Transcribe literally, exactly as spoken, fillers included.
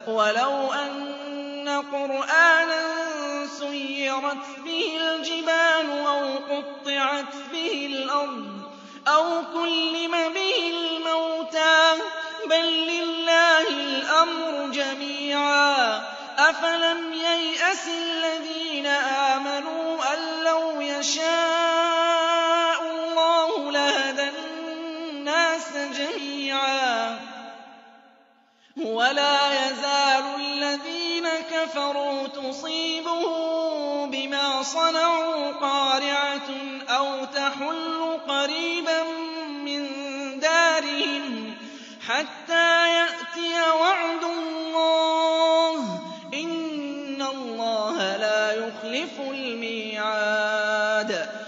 وَلَوْ أَنَّ قُرْآنًا سُيِّرَتْ بِهِ الْجِبَالُ أَوْ قُطِّعَتْ بِهِ الْأَرْضُ أَوْ كُلِّمَ بِهِ الْمَوْتَىٰ بَل لِّلَّهِ الْأَمْرُ جَمِيعًا ۗ أَفَلَمْ يَيْأَسِ الَّذِينَ آمَنُوا أَن لَّوْ يَشَاءُ اللَّهُ لَهَدَى النَّاسَ جَمِيعًا ۗ وَلَا يَزَالُ الَّذِينَ كَفَرُوا تُصِيبُهُم بِمَا صَنَعُوا قَارِعَةٌ أَوْ تَحُلُّ قَرِيبًا مِّن دَارِهِمْ حَتَّىٰ